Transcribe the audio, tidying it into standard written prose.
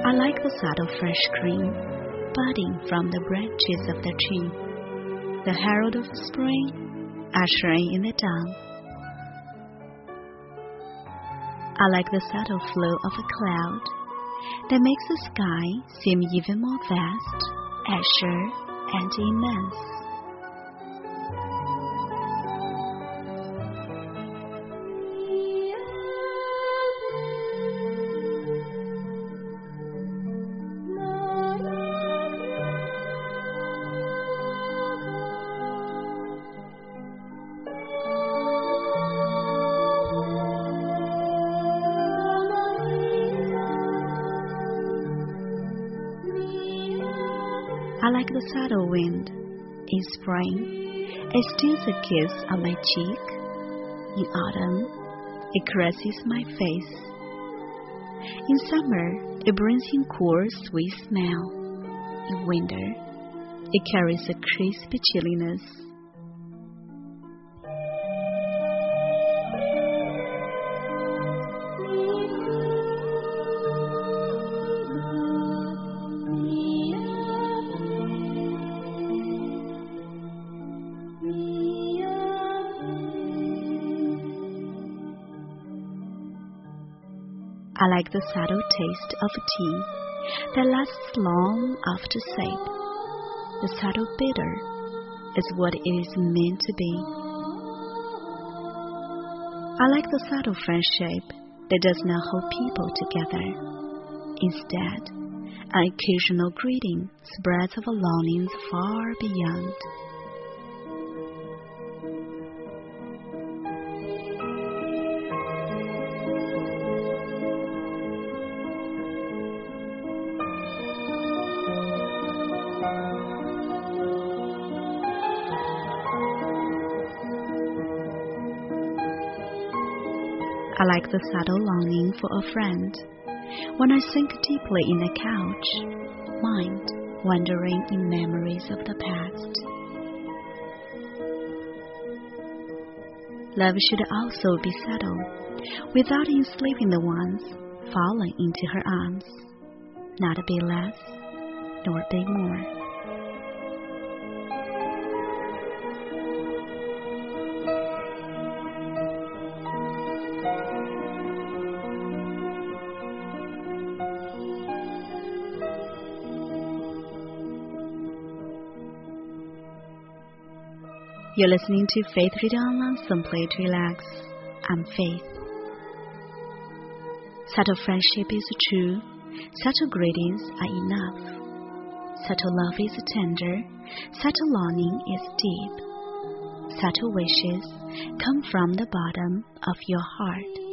I like the subtle fresh cream budding from the branches of the tree, the herald of spring ushering in the dawn. I like the subtle flow of a cloud that makes the sky seem even more vast, azure, and immense. I like the subtle wind. In spring, it steals a kiss on my cheek. In autumn, it caresses my face. In summer, it brings in cool, sweet smell. In winter, it carries a crisp chilliness. I like the subtle taste of tea that lasts long after sip. The subtle bitter is what it is meant to be. I like the subtle friendship that does not hold people together. Instead, an occasional greeting spreads our longings far beyond. I like the subtle longing for a friend. When I sink deeply in the couch, mind wandering in memories of the past. Love should also be subtle, without enslaving the ones falling into her arms. Not a bit less, nor a bit more. You're listening to Faith Reading Online, simply to relax. I'm Faith. Subtle friendship is true. Subtle greetings are enough. Subtle love is tender. Subtle longing is deep. Subtle wishes come from the bottom of your heart.